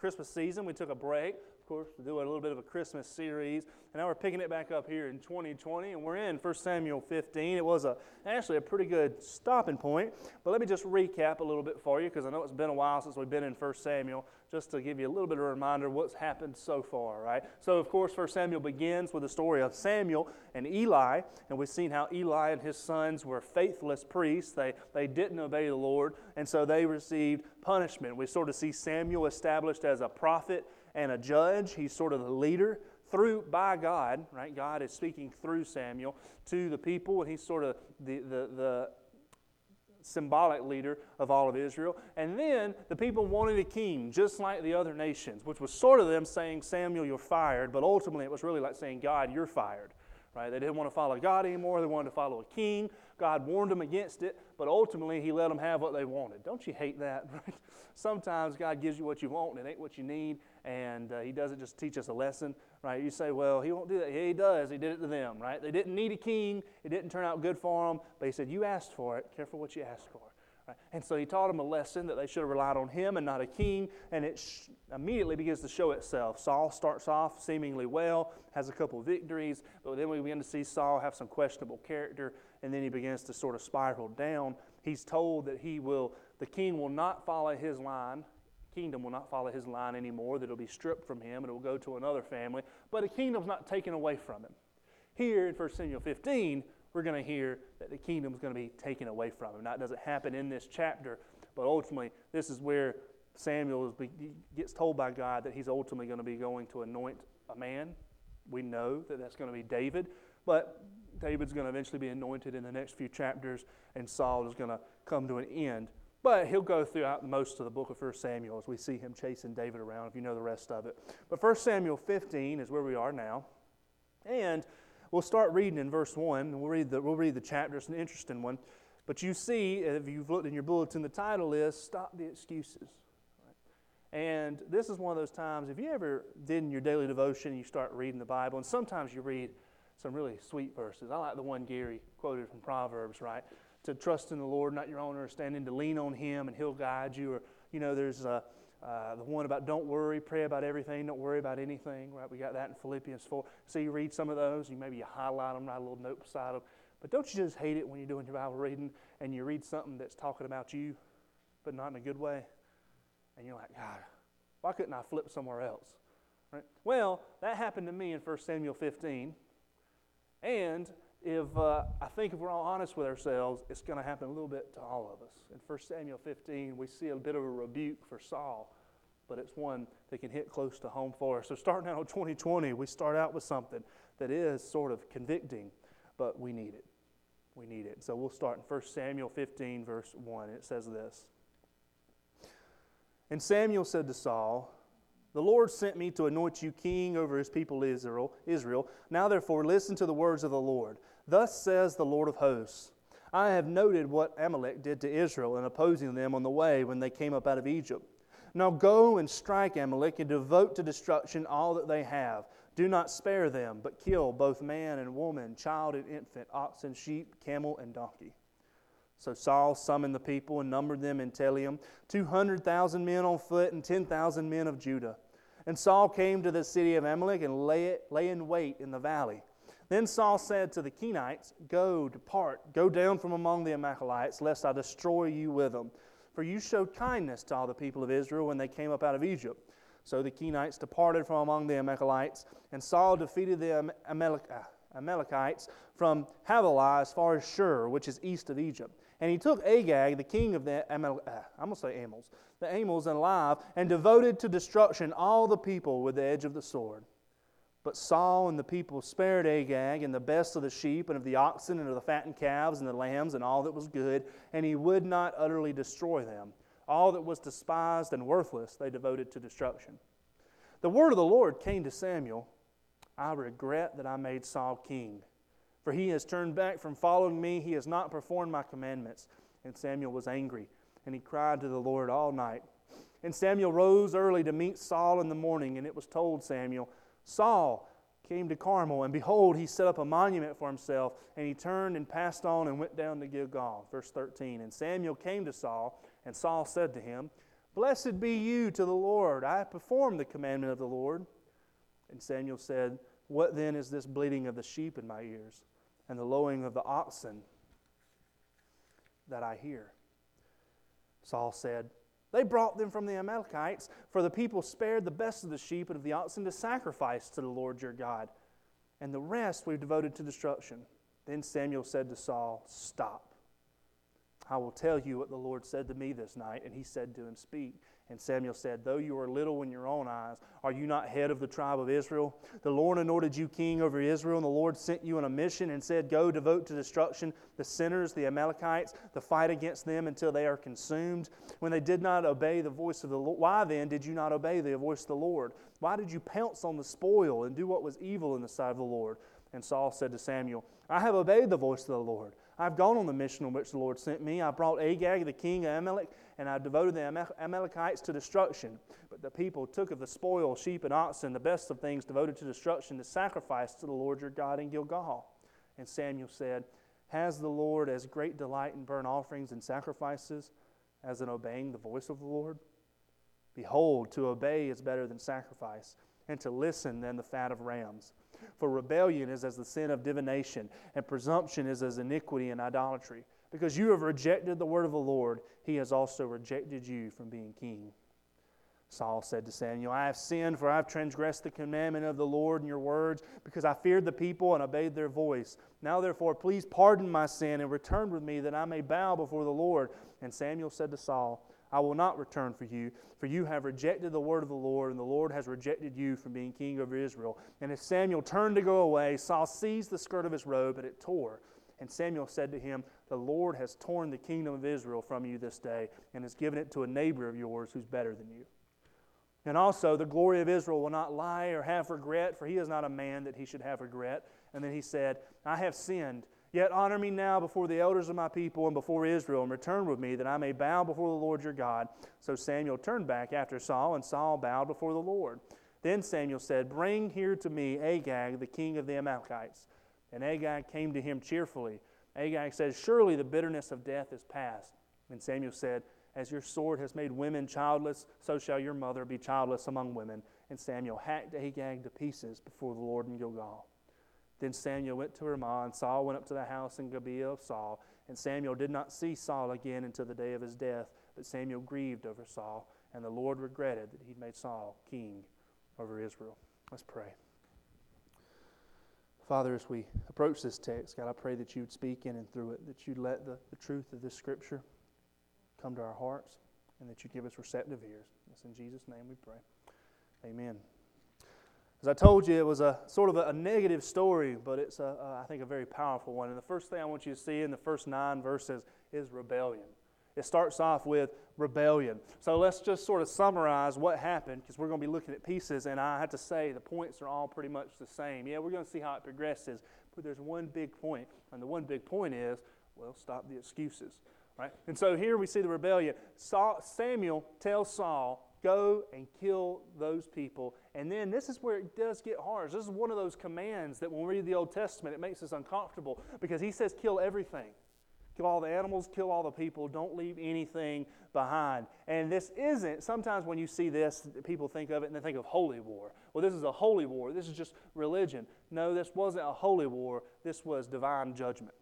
Christmas season. We took a break, of course, to do a little bit of a Christmas series. And now we're picking it back up here in 2020, and we're in 1 Samuel 15. It was actually a pretty good stopping point. But let me just recap a little bit for you, because I know it's been a while since we've been in 1 Samuel, just to give you a little bit of a reminder of what's happened so far, right? So, of course, 1 Samuel begins with the story of Samuel and Eli, and we've seen how Eli and his sons were faithless priests. They didn't obey the Lord, and so they received punishment. We sort of see Samuel established as a prophet and a judge. He's sort of the leader by God, right? God is speaking through Samuel to the people, and he's sort of the symbolic leader of all of Israel. And then the people wanted a king, just like the other nations, which was sort of them saying, Samuel, you're fired, but ultimately it was really like saying, God, you're fired. Right? They didn't want to follow God anymore. They wanted to follow a king. God warned them against it, but ultimately He let them have what they wanted. Don't you hate that? Right? Sometimes God gives you what you want, and it ain't what you need, and He doesn't just teach us a lesson. Right? You say, well, He won't do that. Yeah, He does. He did it to them. Right? They didn't need a king. It didn't turn out good for them, but He said, you asked for it. Careful what you asked for. Right? And so He taught them a lesson that they should have relied on Him and not a king, and it immediately begins to show itself. Saul starts off seemingly well, has a couple of victories, but then we begin to see Saul have some questionable character, and then he begins to sort of spiral down. He's told that the king will not follow his line, kingdom will not follow his line anymore, that it'll be stripped from him, and it will go to another family, but the kingdom's not taken away from him. Here in 1 Samuel 15, we're going to hear that the kingdom is going to be taken away from him. Now, it doesn't happen in this chapter, but ultimately, this is where Samuel gets told by God that he's ultimately going to be going to anoint a man. We know that that's going to be David, but David's going to eventually be anointed in the next few chapters, and Saul is going to come to an end. But he'll go throughout most of the book of 1 Samuel as we see him chasing David around, if you know the rest of it. But 1 Samuel 15 is where we are now, and we'll start reading in verse 1, and we'll read the chapter. It's an interesting one. But you see, if you've looked in your bulletin, the title is Stop the Excuses. Right? And this is one of those times, if you ever did in your daily devotion, you start reading the Bible, and sometimes you read some really sweet verses. I like the one Gary quoted from Proverbs, right? To trust in the Lord, not your own understanding, to lean on Him, and He'll guide you. Or, there's the one about don't worry, pray about everything, don't worry about anything, right? We got that in Philippians 4. So you read some of those, you highlight them, write a little note beside them. But don't you just hate it when you're doing your Bible reading and you read something that's talking about you, but not in a good way? And you're like, God, why couldn't I flip somewhere else? Right? Well, that happened to me in 1 Samuel 15. And I think if we're all honest with ourselves, it's going to happen a little bit to all of us. In 1 Samuel 15, we see a bit of a rebuke for Saul, but it's one that can hit close to home for us. So starting out in 2020, we start out with something that is sort of convicting, but we need it. We need it. So we'll start in 1 Samuel 15, verse 1. It says this. And Samuel said to Saul, the Lord sent me to anoint you king over His people Israel. Now therefore listen to the words of the Lord. Thus says the Lord of hosts, I have noted what Amalek did to Israel in opposing them on the way when they came up out of Egypt. Now go and strike Amalek and devote to destruction all that they have. Do not spare them, but kill both man and woman, child and infant, ox and sheep, camel and donkey. So Saul summoned the people and numbered them in Telaim, 200,000 men on foot and 10,000 men of Judah. And Saul came to the city of Amalek and lay in wait in the valley. Then Saul said to the Kenites, depart, go down from among the Amalekites, lest I destroy you with them. For you showed kindness to all the people of Israel when they came up out of Egypt. So the Kenites departed from among the Amalekites, and Saul defeated the Amalekites from Havilah as far as Shur, which is east of Egypt. And he took Agag, the king of the Amals, alive, and devoted to destruction all the people with the edge of the sword. But Saul and the people spared Agag and the best of the sheep and of the oxen and of the fattened calves and the lambs and all that was good, and he would not utterly destroy them. All that was despised and worthless they devoted to destruction. The word of the Lord came to Samuel, I regret that I made Saul king, for he has turned back from following me. He has not performed my commandments. And Samuel was angry, and he cried to the Lord all night. And Samuel rose early to meet Saul in the morning, and it was told Samuel, Saul came to Carmel, and behold, he set up a monument for himself, and he turned and passed on and went down to Gilgal. Verse 13, and Samuel came to Saul, and Saul said to him, Blessed be you to the Lord. I have performed the commandment of the Lord. And Samuel said, What then is this bleating of the sheep in my ears, and the lowing of the oxen that I hear? Saul said, They brought them from the Amalekites, for the people spared the best of the sheep and of the oxen to sacrifice to the Lord your God, and the rest we've devoted to destruction. Then Samuel said to Saul, Stop. I will tell you what the Lord said to me this night. And he said to him, Speak. And Samuel said, Though you are little in your own eyes, are you not head of the tribe of Israel? The Lord anointed you king over Israel, and the Lord sent you on a mission and said, Go devote to destruction the sinners, the Amalekites, to fight against them until they are consumed. When they did not obey the voice of the Lord, why then did you not obey the voice of the Lord? Why did you pounce on the spoil and do what was evil in the sight of the Lord? And Saul said to Samuel, I have obeyed the voice of the Lord. I've gone on the mission on which the Lord sent me. I brought Agag, the king of Amalek, and I devoted the Amalekites to destruction. But the people took of the spoil, sheep and oxen, the best of things devoted to destruction, to sacrifice to the Lord your God in Gilgal. And Samuel said, Has the Lord as great delight in burnt offerings and sacrifices as in obeying the voice of the Lord? Behold, to obey is better than sacrifice, and to listen than the fat of rams. For rebellion is as the sin of divination, and presumption is as iniquity and idolatry. Because you have rejected the word of the Lord, he has also rejected you from being king. Saul said to Samuel, I have sinned, for I have transgressed the commandment of the Lord in your words, because I feared the people and obeyed their voice. Now therefore, please pardon my sin and return with me, that I may bow before the Lord. And Samuel said to Saul, I will not return for you have rejected the word of the Lord, and the Lord has rejected you from being king over Israel. And as Samuel turned to go away, Saul seized the skirt of his robe, and it tore. And Samuel said to him, The Lord has torn the kingdom of Israel from you this day, and has given it to a neighbor of yours who's better than you. And also, the glory of Israel will not lie or have regret, for he is not a man that he should have regret. And then he said, I have sinned. Yet honor me now before the elders of my people and before Israel, and return with me, that I may bow before the Lord your God. So Samuel turned back after Saul, and Saul bowed before the Lord. Then Samuel said, Bring here to me Agag, the king of the Amalekites. And Agag came to him cheerfully. Agag said, Surely the bitterness of death is past. And Samuel said, As your sword has made women childless, so shall your mother be childless among women. And Samuel hacked Agag to pieces before the Lord in Gilgal. Then Samuel went to Ramah, and Saul went up to the house in Gibeah of Saul. And Samuel did not see Saul again until the day of his death. But Samuel grieved over Saul, and the Lord regretted that he'd made Saul king over Israel. Let's pray. Father, as we approach this text, God, I pray that you'd speak in and through it, that you'd let the truth of this Scripture come to our hearts, and that you'd give us receptive ears. It's in Jesus' name we pray. Amen. As I told you, it was a sort of a negative story, but it's, I think, a very powerful one. And the first thing I want you to see in the first 9 verses is rebellion. It starts off with rebellion. So let's just sort of summarize what happened, because we're going to be looking at pieces, and I have to say the points are all pretty much the same. Yeah, we're going to see how it progresses, but there's one big point, and the one big point is, well, stop the excuses. Right? And so here we see the rebellion. Samuel tells Saul, go and kill those people. And then this is where it does get harsh. This is one of those commands that when we read the Old Testament, it makes us uncomfortable, because he says kill everything. Kill all the animals, kill all the people, don't leave anything behind. And this isn't, sometimes when you see this, people think of it and they think of holy war. Well, this is a holy war. This is just religion. No, this wasn't a holy war. This was divine judgment.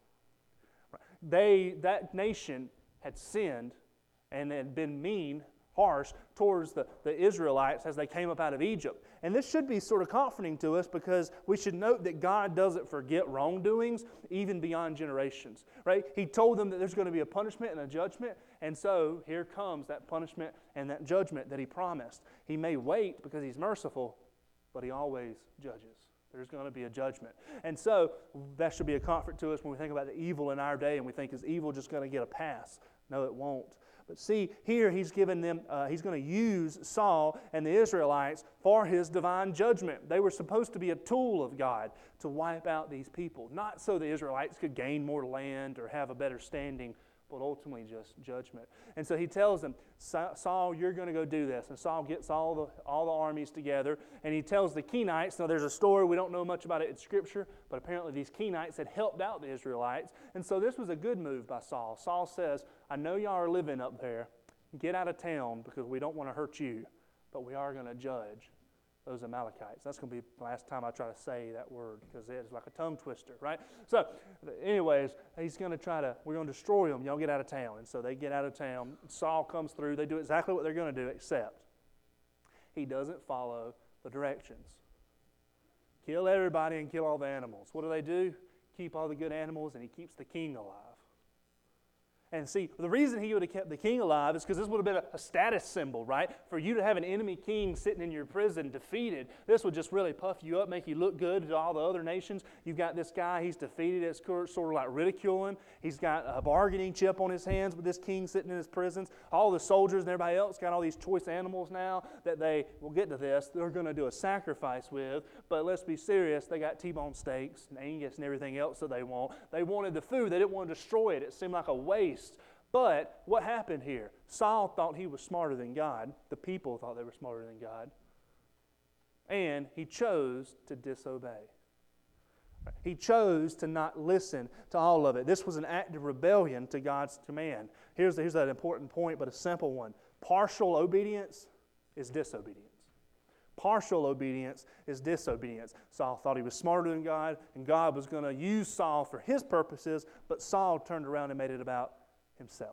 That nation had sinned and had been mean, harsh towards the Israelites as they came up out of Egypt. And this should be sort of comforting to us, because we should note that God doesn't forget wrongdoings even beyond generations. Right? He told them that there's going to be a punishment and a judgment, and so here comes that punishment and that judgment that he promised. He may wait because he's merciful, but he always judges. There's going to be a judgment. And so that should be a comfort to us when we think about the evil in our day and we think, is evil just going to get a pass? No, it won't. But see, here he's given them, he's going to use Saul and the Israelites for his divine judgment. They were supposed to be a tool of God to wipe out these people, not so the Israelites could gain more land or have a better standing, but ultimately just judgment. And so he tells them, Saul, you're going to go do this. And Saul gets all the armies together, and he tells the Kenites. Now there's a story, we don't know much about it in Scripture, but apparently these Kenites had helped out the Israelites. And so this was a good move by Saul. Saul says, I know y'all are living up there. get out of town because we don't want to hurt you, but we are going to judge those Amalekites. That's going to be the last time I try to say that word because it's like a tongue twister, right? So, anyways, we're going to destroy them. Y'all get out of town. And so they get out of town. Saul comes through. They do exactly what they're going to do, except he doesn't follow the directions. Kill everybody and kill all the animals. What do? Keep all the good animals, and he keeps the king alive. And see, the reason he would have kept the king alive is because this would have been a status symbol, right? For you to have an enemy king sitting in your prison defeated, this would just really puff you up, make you look good to all the other nations. You've got this guy, he's defeated, it's sort of like ridiculing. He's got a bargaining chip on his hands with this king sitting in his prisons. All the soldiers and everybody else got all these choice animals now that we'll get to this, they're going to do a sacrifice with. But let's be serious, they got T-bone steaks and Angus and everything else that they want. They wanted the food, they didn't want to destroy it. It seemed like a waste. But what happened here? Saul thought he was smarter than God. The people thought they were smarter than God. And he chose to disobey. He chose to not listen to all of it. This was an act of rebellion to God's command. Here's that important point, but a simple one. Partial obedience is disobedience. Partial obedience is disobedience. Saul thought he was smarter than God, and God was going to use Saul for his purposes, but Saul turned around and made it about himself.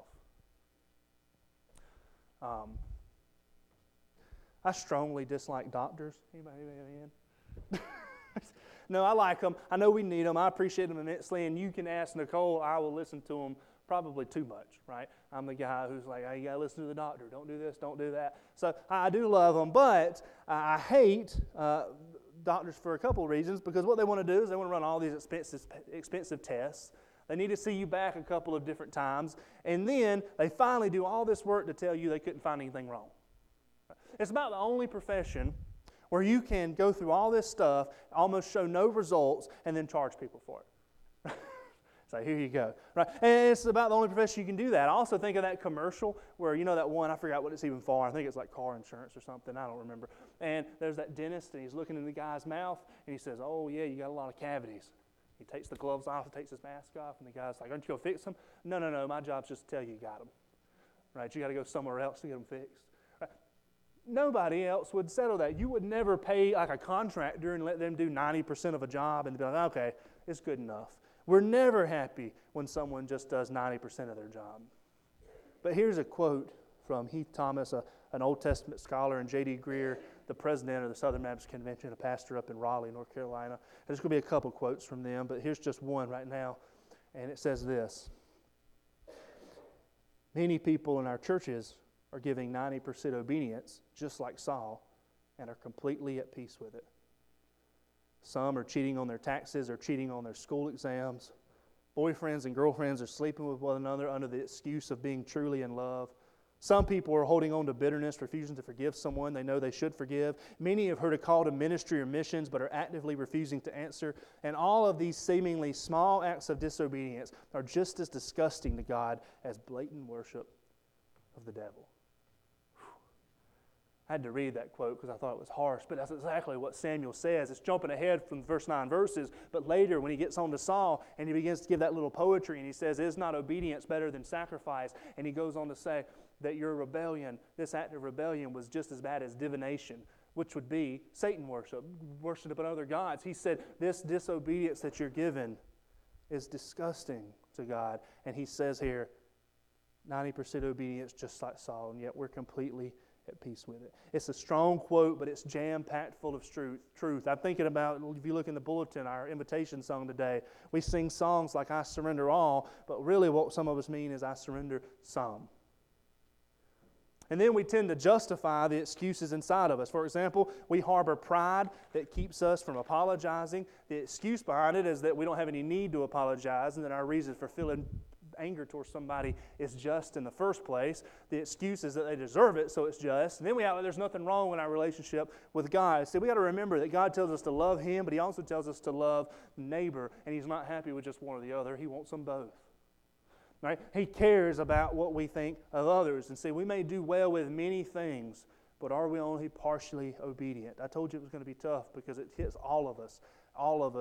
I strongly dislike doctors. Anybody in? No, I like them. I know we need them. I appreciate them immensely, and you can ask Nicole. I will listen to them probably too much, right? I'm the guy who's like, hey, you got to listen to the doctor. Don't do this, don't do that. So I do love them, but I hate doctors for a couple of reasons, because what they want to do is they want to run all these expensive tests. They need to see you back a couple of different times, and then they finally do all this work to tell you they couldn't find anything wrong. It's about the only profession where you can go through all this stuff, almost show no results, and then charge people for it. So here you go. Right? And it's about the only profession you can do that. I also think of that commercial where, you know that one, I forgot what it's even for. I think it's like car insurance or something. I don't remember. And there's that dentist, and he's looking in the guy's mouth, and he says, oh, yeah, you got a lot of cavities. He takes the gloves off, takes his mask off, and the guy's like, aren't you going to fix them? No, my job's just to tell you got them. Right? You got to go somewhere else to get them fixed. Right? Nobody else would settle that. You would never pay like a contractor and let them do 90% of a job and be like, okay, it's good enough. We're never happy when someone just does 90% of their job. But here's a quote from Heath Thomas, an Old Testament scholar, and J.D. Greer, the president of the Southern Baptist Convention, a pastor up in Raleigh, North Carolina. There's going to be a couple quotes from them, but here's just one right now. And it says this: many people in our churches are giving 90% obedience, just like Saul, and are completely at peace with it. Some are cheating on their taxes or cheating on their school exams. Boyfriends and girlfriends are sleeping with one another under the excuse of being truly in love. Some people are holding on to bitterness, refusing to forgive someone they know they should forgive. Many have heard a call to ministry or missions but are actively refusing to answer. And all of these seemingly small acts of disobedience are just as disgusting to God as blatant worship of the devil. I had to read that quote because I thought it was harsh, but that's exactly what Samuel says. It's jumping ahead from the first 9 verses, but later when he gets on to Saul and he begins to give that little poetry and he says, is not obedience better than sacrifice? And he goes on to say that your rebellion, this act of rebellion, was just as bad as divination, which would be Satan worship, worshiping other gods. He said, this disobedience that you're given is disgusting to God. And he says here, 90% obedience just like Saul, and yet we're completely at peace with it. It's a strong quote, but it's jam-packed full of truth. I'm thinking about, if you look in the bulletin, our invitation song today, we sing songs like I surrender all, but really what some of us mean is I surrender some. And then we tend to justify the excuses inside of us. For example, we harbor pride that keeps us from apologizing. The excuse behind it is that we don't have any need to apologize, and that our reason for feeling anger towards somebody is just in the first place. The excuse is that they deserve it, so it's just. And then we have there's nothing wrong in our relationship with God. See, we got to remember that God tells us to love Him, but He also tells us to love neighbor, and He's not happy with just one or the other. He wants them both. Right? He cares about what we think of others. And see, we may do well with many things, but are we only partially obedient? I told you it was going to be tough because it hits all of us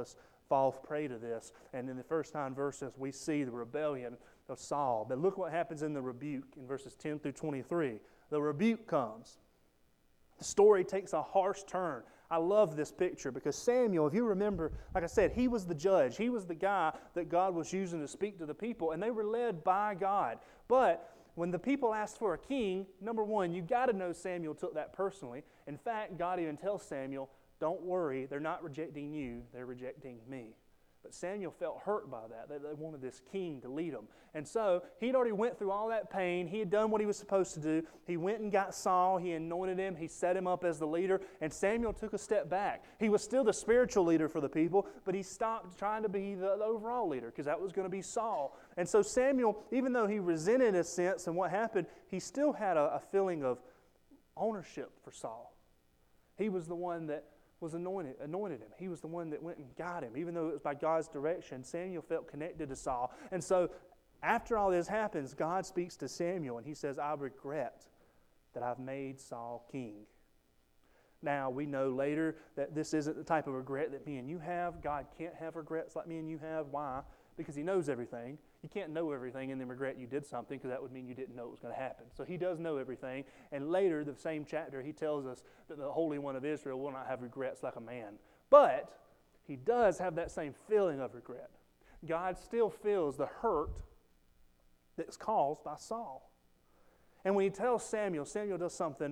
fall prey to this. And in the first 9 verses, we see the rebellion of Saul. But look what happens in the rebuke in verses 10 through 23. The rebuke comes. The story takes a harsh turn. I love this picture because Samuel, if you remember, like I said, he was the judge. He was the guy that God was using to speak to the people, and they were led by God. But when the people asked for a king, number one, you got to know Samuel took that personally. In fact, God even tells Samuel, don't worry, they're not rejecting you, they're rejecting me. But Samuel felt hurt by that. They wanted this king to lead them. And so he'd already went through all that pain. He had done what he was supposed to do. He went and got Saul. He anointed him. He set him up as the leader. And Samuel took a step back. He was still the spiritual leader for the people, but he stopped trying to be the overall leader because that was going to be Saul. And so Samuel, even though he resented in a sense and what happened, he still had a feeling of ownership for Saul. He was the one that was anointed him. He was the one that went and got him. Even though it was by God's direction, Samuel felt connected to Saul. And so after all this happens, God speaks to Samuel and he says, I regret that I've made Saul king. Now, we know later that this isn't the type of regret that me and you have. God can't have regrets like me and you have. Why? Because he knows everything. You can't know everything and then regret you did something because that would mean you didn't know it was going to happen. So he does know everything. And later, the same chapter, he tells us that the Holy One of Israel will not have regrets like a man. But he does have that same feeling of regret. God still feels the hurt that's caused by Saul. And when he tells Samuel, Samuel does something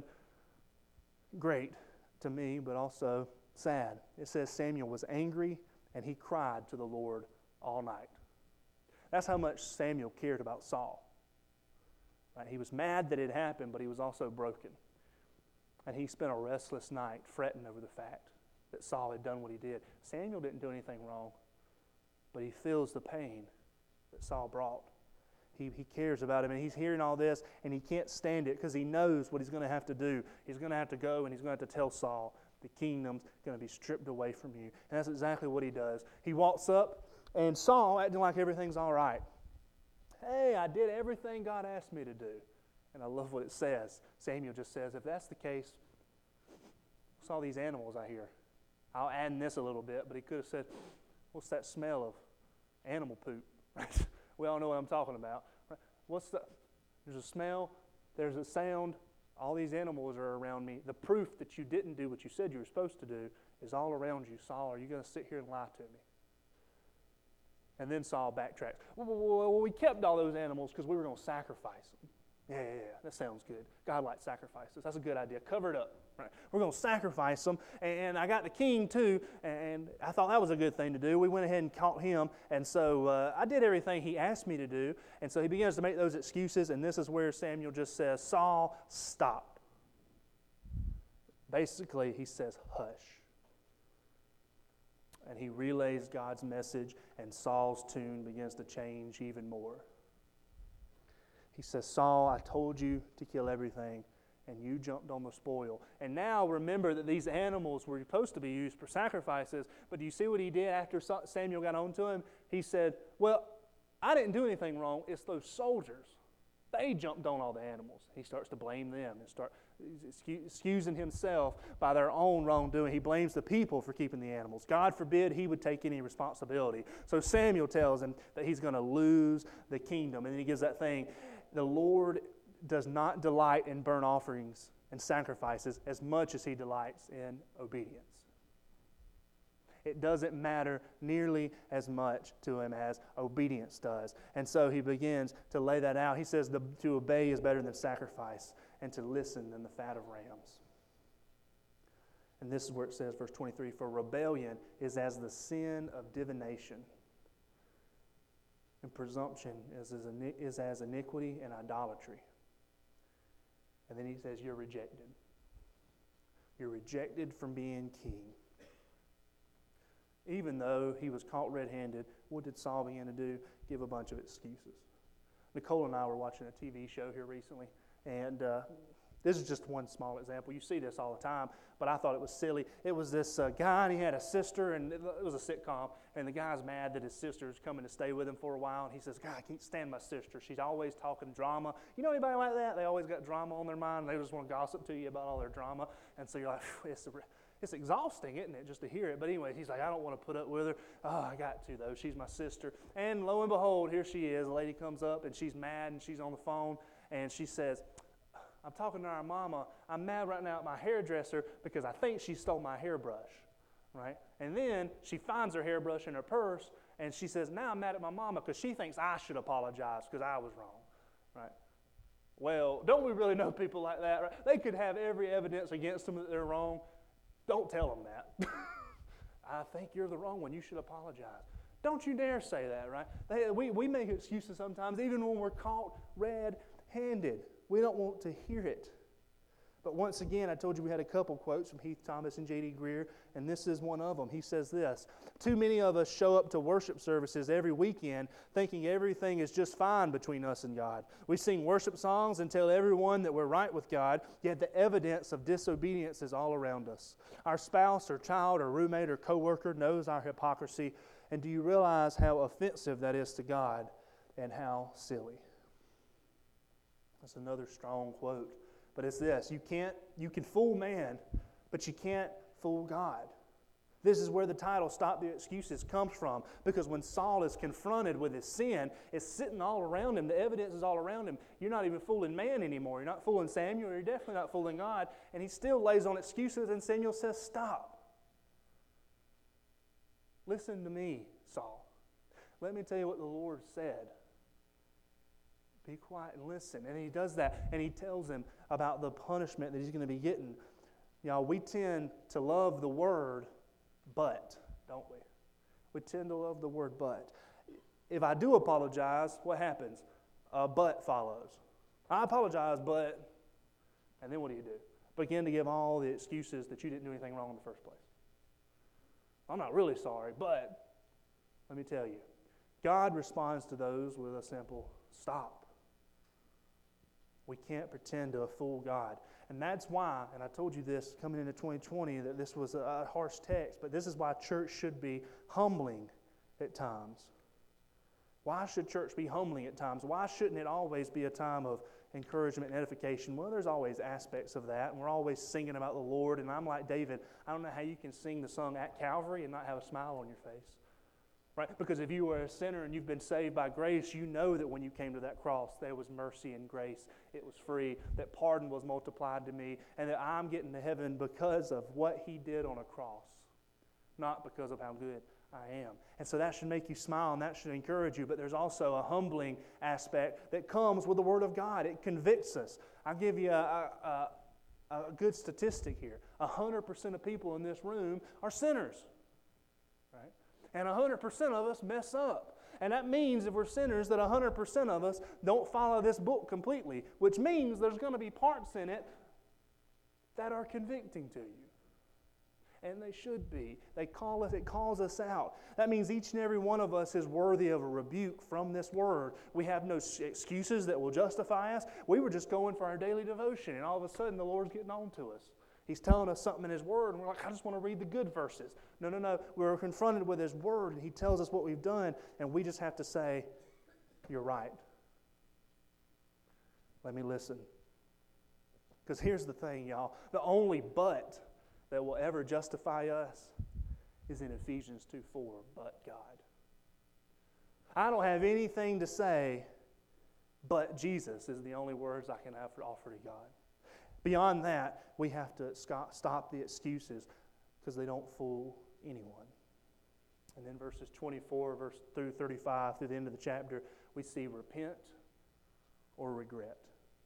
great to me, but also sad. It says Samuel was angry and he cried to the Lord all night. That's how much Samuel cared about Saul. Right? He was mad that it happened, but he was also broken. And he spent a restless night fretting over the fact that Saul had done what he did. Samuel didn't do anything wrong, but he feels the pain that Saul brought. He cares about him, and he's hearing all this, and he can't stand it because he knows what he's going to have to do. He's going to have to go, and he's going to have to tell Saul, the kingdom's going to be stripped away from you. And that's exactly what he does. He walks up, and Saul, acting like everything's all right. Hey, I did everything God asked me to do. And I love what it says. Samuel just says, if that's the case, what's all these animals I hear? I'll add in this a little bit, but he could have said, what's that smell of animal poop? We all know what I'm talking about. There's a smell, there's a sound, all these animals are around me. The proof that you didn't do what you said you were supposed to do is all around you. Saul, are you going to sit here and lie to me? And then Saul backtracks. Well, we kept all those animals because we were going to sacrifice them. Yeah, that sounds good. God likes sacrifices. That's a good idea. Cover it up. Right. We're going to sacrifice them. And I got the king too, and I thought that was a good thing to do. We went ahead and caught him, and so I did everything he asked me to do. And so he begins to make those excuses, and this is where Samuel just says, Saul, stop. Basically, he says, hush. And he relays God's message, and Saul's tune begins to change even more. He says, Saul, I told you to kill everything, and you jumped on the spoil. And now remember that these animals were supposed to be used for sacrifices, but do you see what he did after Samuel got on to him? He said, well, I didn't do anything wrong. It's those soldiers. They jumped on all the animals. He starts to blame them and start excusing himself by their own wrongdoing. He blames the people for keeping the animals. God forbid he would take any responsibility. So Samuel tells him that he's going to lose the kingdom. And then he gives that thing, the Lord does not delight in burnt offerings and sacrifices as much as he delights in obedience. It doesn't matter nearly as much to him as obedience does. And so he begins to lay that out. He says to obey is better than sacrifice, and to listen than the fat of rams. And this is where it says, verse 23, for rebellion is as the sin of divination, and presumption is as iniquity and idolatry. And then he says, you're rejected. You're rejected from being king. Even though he was caught red-handed, what did Saul begin to do? Give a bunch of excuses. Nicole and I were watching a TV show here recently, and this is just one small example. You see this all the time, but I thought it was silly. It was this guy, and he had a sister, and it was a sitcom, and the guy's mad that his sister's coming to stay with him for a while, and he says, God, I can't stand my sister. She's always talking drama. You know anybody like that? They always got drama on their mind, and they just want to gossip to you about all their drama, and so you're like, It's exhausting, isn't it, just to hear it? But anyway, he's like, I don't want to put up with her. Oh, I got to, though. She's my sister. And lo and behold, here she is. A lady comes up, and she's mad, and she's on the phone, and she says, I'm talking to our mama. I'm mad right now at my hairdresser because I think she stole my hairbrush, right? And then she finds her hairbrush in her purse, and she says, now I'm mad at my mama because she thinks I should apologize because I was wrong, right? Well, don't we really know people like that, right? They could have every evidence against them that they're wrong. Don't tell them that. I think you're the wrong one. You should apologize. Don't you dare say that, right? We make excuses sometimes, even when we're caught red-handed. We don't want to hear it. But once again, I told you we had a couple quotes from Heath Thomas and J.D. Greear, and this is one of them. He says this, too many of us show up to worship services every weekend thinking everything is just fine between us and God. We sing worship songs and tell everyone that we're right with God, yet the evidence of disobedience is all around us. Our spouse or child or roommate or coworker knows our hypocrisy, and do you realize how offensive that is to God and how silly? That's another strong quote. But it's this, you can fool man, but you can't fool God. This is where the title, Stop the Excuses, comes from. Because when Saul is confronted with his sin, it's sitting all around him. The evidence is all around him. You're not even fooling man anymore. You're not fooling Samuel. You're definitely not fooling God. And he still lays on excuses, and Samuel says, stop. Listen to me, Saul. Let me tell you what the Lord said. Be quiet and listen. And he does that, and he tells him about the punishment that he's going to be getting. Y'all, we tend to love the word but, don't we? We tend to love the word but. If I do apologize, what happens? A but follows. I apologize, but, and then what do? Begin to give all the excuses that you didn't do anything wrong in the first place. I'm not really sorry, but let me tell you, God responds to those with a simple stop. We can't pretend to fool God. And that's why, and I told you this coming into 2020, that this was a harsh text, but this is why church should be humbling at times. Why should church be humbling at times? Why shouldn't it always be a time of encouragement and edification? Well, there's always aspects of that, and we're always singing about the Lord, and I'm like David, I don't know how you can sing the song at Calvary and not have a smile on your face. Right? Because if you were a sinner and you've been saved by grace, you know that when you came to that cross, there was mercy and grace. It was free, that pardon was multiplied to me, and that I'm getting to heaven because of what He did on a cross, not because of how good I am. And so that should make you smile and that should encourage you, but there's also a humbling aspect that comes with the Word of God. It convicts us. I'll give you a good statistic here. 100% of people in this room are sinners. And 100% of us mess up. And that means if we're sinners that 100% of us don't follow this book completely, which means there's going to be parts in it that are convicting to you. And they should be. It calls us out. That means each and every one of us is worthy of a rebuke from this word. We have no excuses that will justify us. We were just going for our daily devotion, and all of a sudden the Lord's getting on to us. He's telling us something in His Word, and we're like, I just want to read the good verses. No. We're confronted with His Word, and He tells us what we've done, and we just have to say, you're right. Let me listen. Because here's the thing, y'all. The only but that will ever justify us is in Ephesians 2:4, but God. I don't have anything to say, but Jesus is the only words I can have to offer to God. Beyond that, we have to stop the excuses because they don't fool anyone. And then verses 24 through 35, through the end of the chapter, we see repent or regret.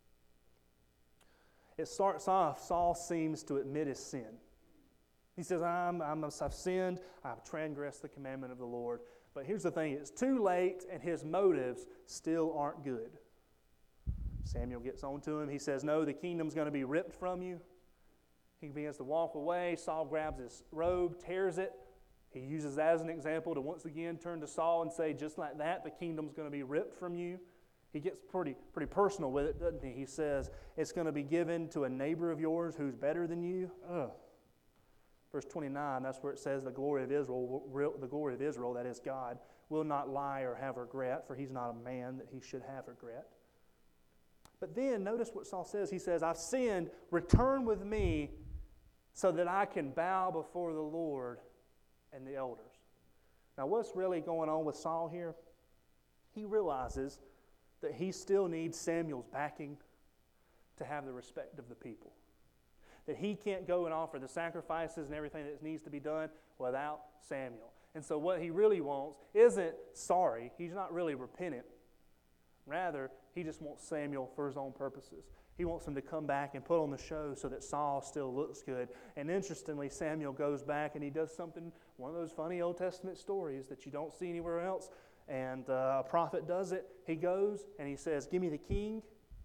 It starts off, Saul seems to admit his sin. He says, I've sinned, I've transgressed the commandment of the Lord. But here's the thing, it's too late and his motives still aren't good. Samuel gets on to him. He says, no, the kingdom's going to be ripped from you. He begins to walk away. Saul grabs his robe, tears it. He uses that as an example to once again turn to Saul and say, just like that, the kingdom's going to be ripped from you. He gets pretty personal with it, doesn't he? He says, it's going to be given to a neighbor of yours who's better than you. Verse 29, that's where it says the glory of Israel, that is God, will not lie or have regret, for He's not a man that He should have regret. But then, notice what Saul says. He says, I've sinned, return with me so that I can bow before the Lord and the elders. Now, what's really going on with Saul here? He realizes that he still needs Samuel's backing to have the respect of the people. That he can't go and offer the sacrifices and everything that needs to be done without Samuel. And so what he really wants isn't sorry. He's not really repentant. Rather, he just wants Samuel for his own purposes. He wants him to come back and put on the show so that Saul still looks good. And interestingly, Samuel goes back and he does something, one of those funny Old Testament stories that you don't see anywhere else. And a prophet does it. He goes and he says, "Give me the king."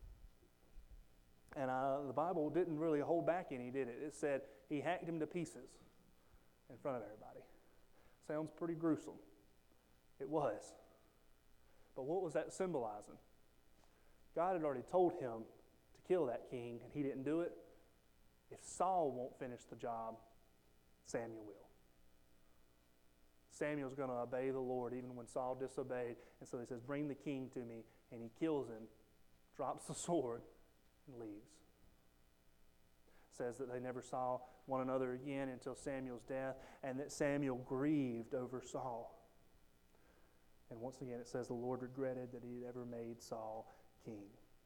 And the Bible didn't really hold back any, did it? It said he hacked him to pieces in front of everybody. Sounds pretty gruesome. It was. But what was that symbolizing? God had already told him to kill that king, and he didn't do it. If Saul won't finish the job, Samuel will. Samuel's going to obey the Lord even when Saul disobeyed. And so he says, "Bring the king to me." And he kills him, drops the sword, and leaves. It says that they never saw one another again until Samuel's death, and that Samuel grieved over Saul. And once again, it says the Lord regretted that he had ever made Saul king.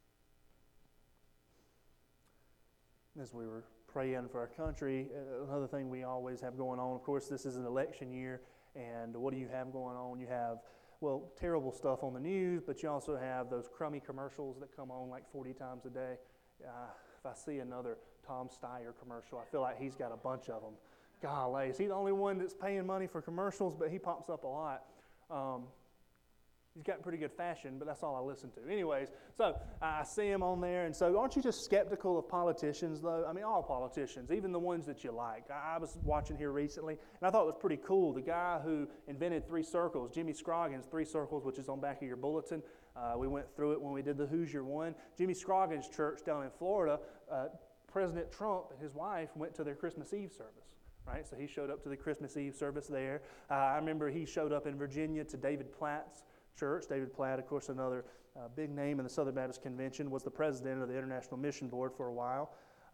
As we were praying for our country, another thing we always have going on, of course, this is an election year, and what do you have going on? You have, well, terrible stuff on the news, but you also have those crummy commercials that come on like 40 times a day. If I see another Tom Steyer commercial, I feel like he's got a bunch of them. Golly, is he the only one that's paying money for commercials? But he pops up a lot. He's got pretty good fashion, but that's all I listen to. Anyways, so I see him on there, and so aren't you just skeptical of politicians, though? I mean, all politicians, even the ones that you like. I was watching here recently, and I thought it was pretty cool. The guy who invented three circles, Jimmy Scroggins, three circles, which is on back of your bulletin. We went through it when we did the Hoosier one. Jimmy Scroggins Church down in Florida, President Trump and his wife went to their Christmas Eve service. Right, so he showed up to the Christmas Eve service there. I remember he showed up in Virginia to David Platt's church. David Platt, of course, another big name in the Southern Baptist Convention, was the president of the International Mission Board for a while.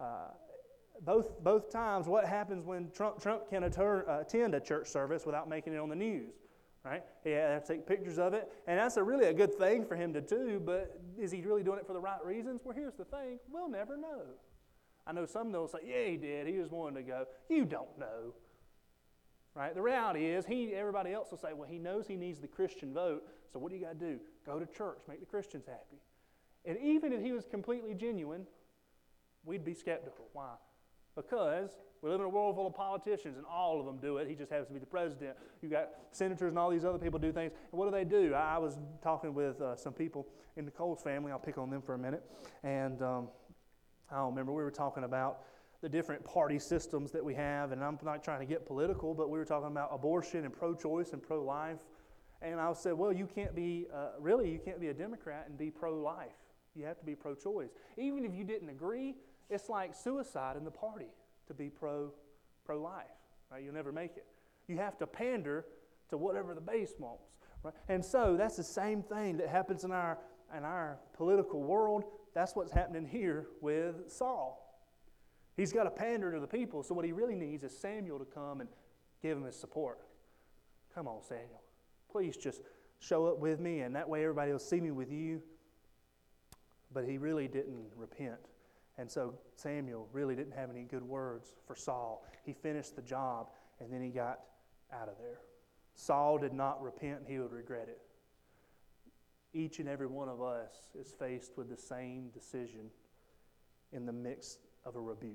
Both times, what happens when Trump can attend a church service without making it on the news? Right? He had to take pictures of it, and that's really a good thing for him to do, but is he really doing it for the right reasons? Well, here's the thing. We'll never know. I know some will say, "Yeah, he did. He just wanted to go." You don't know. Right? The reality is, everybody else will say, "Well, he knows he needs the Christian vote, so what do you got to do? Go to church, make the Christians happy." And even if he was completely genuine, we'd be skeptical. Why? Because we live in a world full of politicians, and all of them do it. He just happens to be the president. You got senators and all these other people do things. And what do? I was talking with some people in the Coles family. I'll pick on them for a minute. And I don't remember, we were talking about the different party systems that we have, and I'm not trying to get political, but we were talking about abortion and pro-choice and pro-life. And I said, well, you can't be a Democrat and be pro-life. You have to be pro-choice. Even if you didn't agree, it's like suicide in the party to be pro-life. Right? You'll never make it. You have to pander to whatever the base wants. Right? And so that's the same thing that happens in our political world. That's what's happening here with Saul. He's got to pander to the people, so what he really needs is Samuel to come and give him his support. Come on, Samuel. Please just show up with me, and that way everybody will see me with you. But he really didn't repent. And so Samuel really didn't have any good words for Saul. He finished the job, and then he got out of there. Saul did not repent, and he would regret it. Each and every one of us is faced with the same decision in the midst of a rebuke.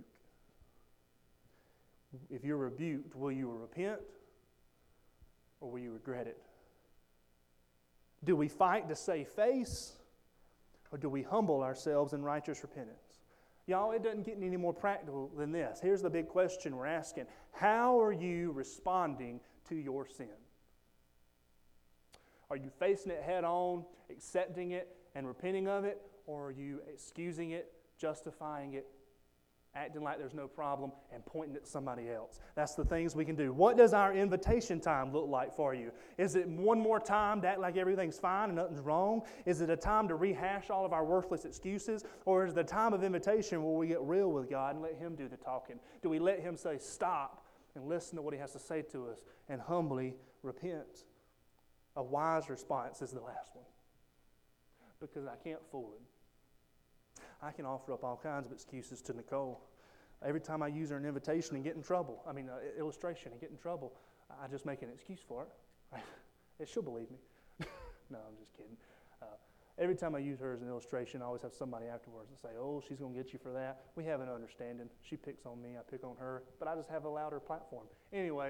If you're rebuked, will you repent or will you regret it? Do we fight to save face or do we humble ourselves in righteous repentance? Y'all, it doesn't get any more practical than this. Here's the big question we're asking. How are you responding to your sin? Are you facing it head on, accepting it, and repenting of it? Or are you excusing it, justifying it, acting like there's no problem, and pointing at somebody else. That's the things we can do. What does our invitation time look like for you? Is it one more time to act like everything's fine and nothing's wrong? Is it a time to rehash all of our worthless excuses? Or is it a time of invitation where we get real with God and let Him do the talking? Do we let Him say, stop, and listen to what He has to say to us, and humbly repent? A wise response is the last one. Because I can't fool Him. I can offer up all kinds of excuses to Nicole. Every time I use her an invitation and get in trouble, illustration and get in trouble, I just make an excuse for it. Right? And she'll believe me. No, I'm just kidding. Every time I use her as an illustration, I always have somebody afterwards that say, oh, she's going to get you for that. We have an understanding. She picks on me, I pick on her, but I just have a louder platform. Anyways,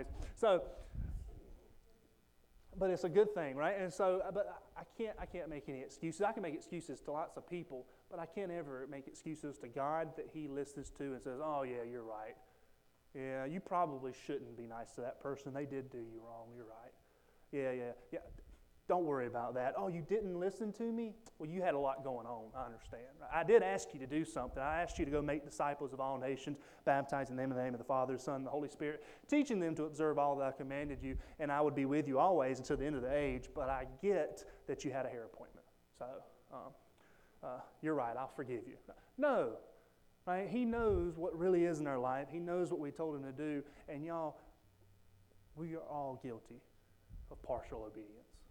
but it's a good thing, right? And so, but I can't make any excuses. I can make excuses to lots of people, but I can't ever make excuses to God that He listens to and says, oh yeah, you're right. Yeah, you probably shouldn't be nice to that person. They did do you wrong. You're right. Yeah. Don't worry about that. Oh, you didn't listen to me? Well, you had a lot going on. I understand. I did ask you to do something. I asked you to go make disciples of all nations, baptizing them in the name of the Father, the Son, and the Holy Spirit, teaching them to observe all that I commanded you, and I would be with you always until the end of the age. But I get that you had a hair appointment. So you're right. I'll forgive you. No. Right? He knows what really is in our life. He knows what we told Him to do. And y'all, we are all guilty of partial obedience.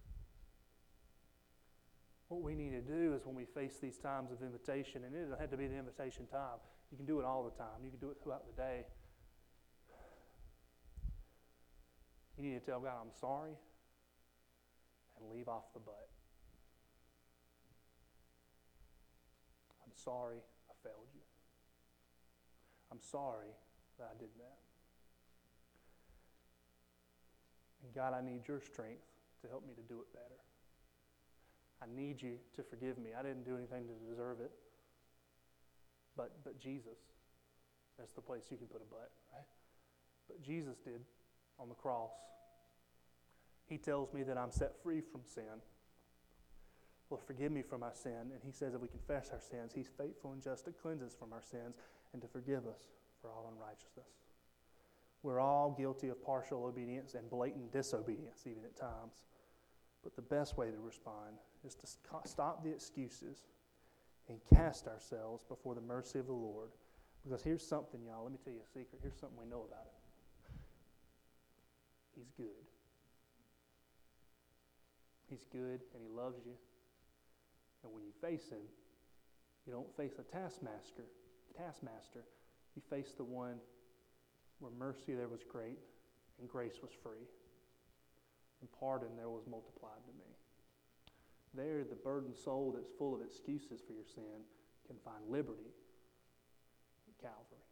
What we need to do is when we face these times of invitation, and it doesn't have to be the invitation time. You can do it all the time. You can do it throughout the day. You need to tell God, I'm sorry, and leave off the but. I'm sorry I failed you. I'm sorry that I did that. And God, I need your strength to help me to do it better. I need you to forgive me. I didn't do anything to deserve it. But Jesus, that's the place you can put a but, right? But Jesus did on the cross. He tells me that I'm set free from sin. Well, forgive me for my sin. And He says if we confess our sins, He's faithful and just to cleanse us from our sins and to forgive us for all unrighteousness. We're all guilty of partial obedience and blatant disobedience, even at times. But the best way to respond is to stop the excuses and cast ourselves before the mercy of the Lord. Because here's something, y'all. Let me tell you a secret. Here's something we know about it. He's good. He's good and He loves you. And when you face Him, you don't face a taskmaster. You face the one where mercy there was great and grace was free. And pardon there was multiplied to me. There, the burdened soul that's full of excuses for your sin can find liberty at Calvary.